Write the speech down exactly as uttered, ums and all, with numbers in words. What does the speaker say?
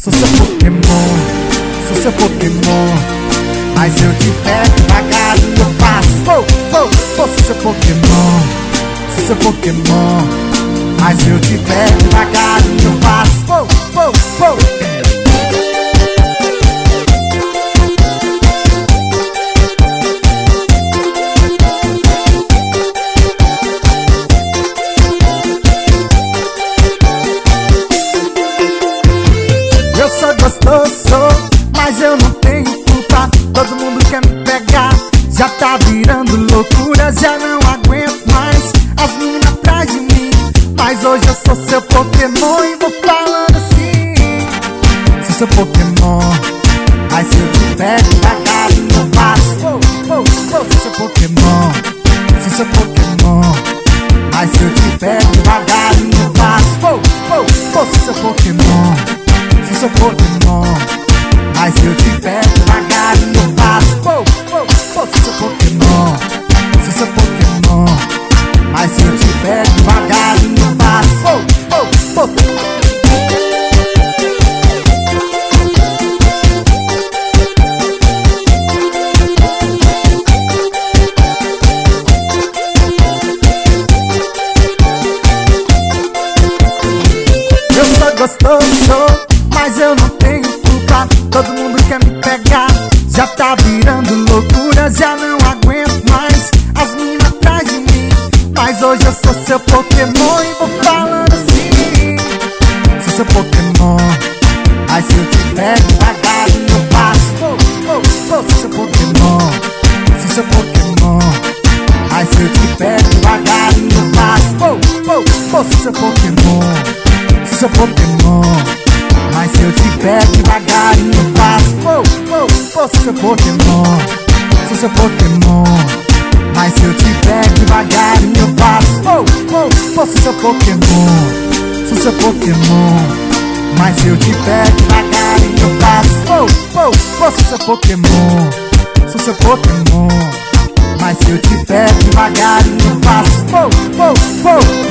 Sou seu Pokémon, sou seu Pokémon, mas eu te pego devagarinho, eu faço. Oh, oh, oh, sou seu Pokémon, sou seu Pokémon, mas eu te pego devagarinho, eu faço. Oh, oh, oh. Eu sou gostoso, mas eu não tenho culpa. Todo mundo quer me pegar, já tá virando loucura. Já não aguento mais as meninas atrás de mim, mas hoje eu sou seu Pokémon e vou falando assim. Sou seu Pokémon, mas se eu te pego devagarinho eu faço. Oh, oh, oh, sou seu Pokémon, sou seu Pokémon, mas se eu te pego devagarinho eu faço. Oh, oh, oh, sou seu Pokémon, sou seu Pokémon, mas eu te pego devagarinho, eu faço. Oh, oh, oh, sou seu Pokémon, sou seu Pokémon, mas eu te pego devagarinho, eu faço. Oh, oh, oh. Eu sou gostoso, mas eu não tenho culpa. Todo mundo quer me pegar, já tá virando loucura. Já não aguento mais as meninas atrás de mim, mas hoje eu sou seu Pokémon e vou falando assim. Sou seu Pokémon, mas se eu te pego devagarinho eu faço. Oh, oh, oh, sou seu Pokémon, sou seu Pokémon, mas se eu te pego devagarinho eu faço. Oh, oh, oh, sou seu Pokémon, sou seu Pokémon, mas se eu te pego devagarinho eu faço. Oh, oh, oh, sou seu Pokémon, sou seu Pokémon, mas se eu te pego devagarinho eu faço. Oh, oh, oh, sou seu Pokémon, sou seu Pokémon, mas se eu te pego devagarinho eu faço. Oh, oh, oh, sou seu Pokémon, sou seu Pokémon, mas se eu te pego devagarinho eu faço. Oh, oh, oh.